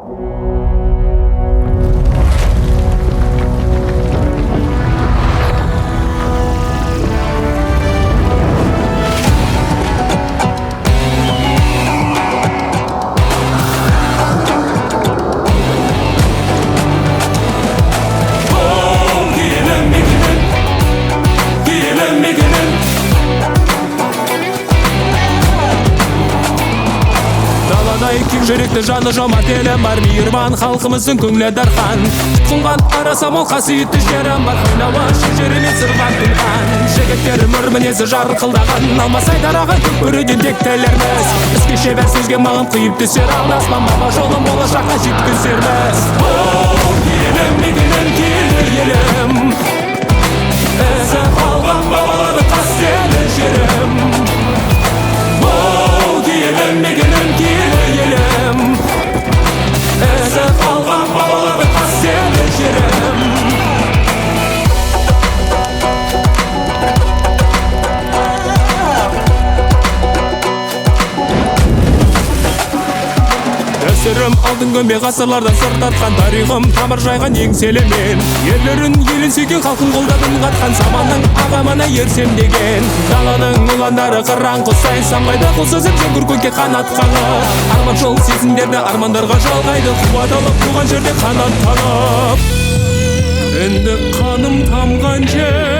Жүректі жаны жомарт елім бар, мейірбан халқымыздың көңілі дархан. Тұтқынған арасам ол қасиетті жерім бар, қойнауы шежіремен сырғақ тұнған. Жігіттері мөр мінезі жарқылдаған, алмасай тараған көк бөріден тектелерміз. Іске шебер сөзге маған құйып түсер алдас, мамаға жолым болашаққа жеткізерміз. Оу, елім мекенім, киелі елім, ізі қалған бабалары қастерлі жерім. Оу, елім мекенім, киелі елім, ізі қалған бабалары қастерлі жерім. Дәстүрім алтын көмбе ғасырлардан сыр тартқан, тарихым тамыр жайған еңселімен. Ерлерін елін сүйген халқын қолдадым қатқан, заманның ағамына ерсем деген. Даланың ұландары қыран құстай самғайды, қол созып жөңгір көкке қанат қағып. Арман жол сезімдерді армандарға жалғайды, қуат алып туған жерде қанат танып. Енді қаным тамған жер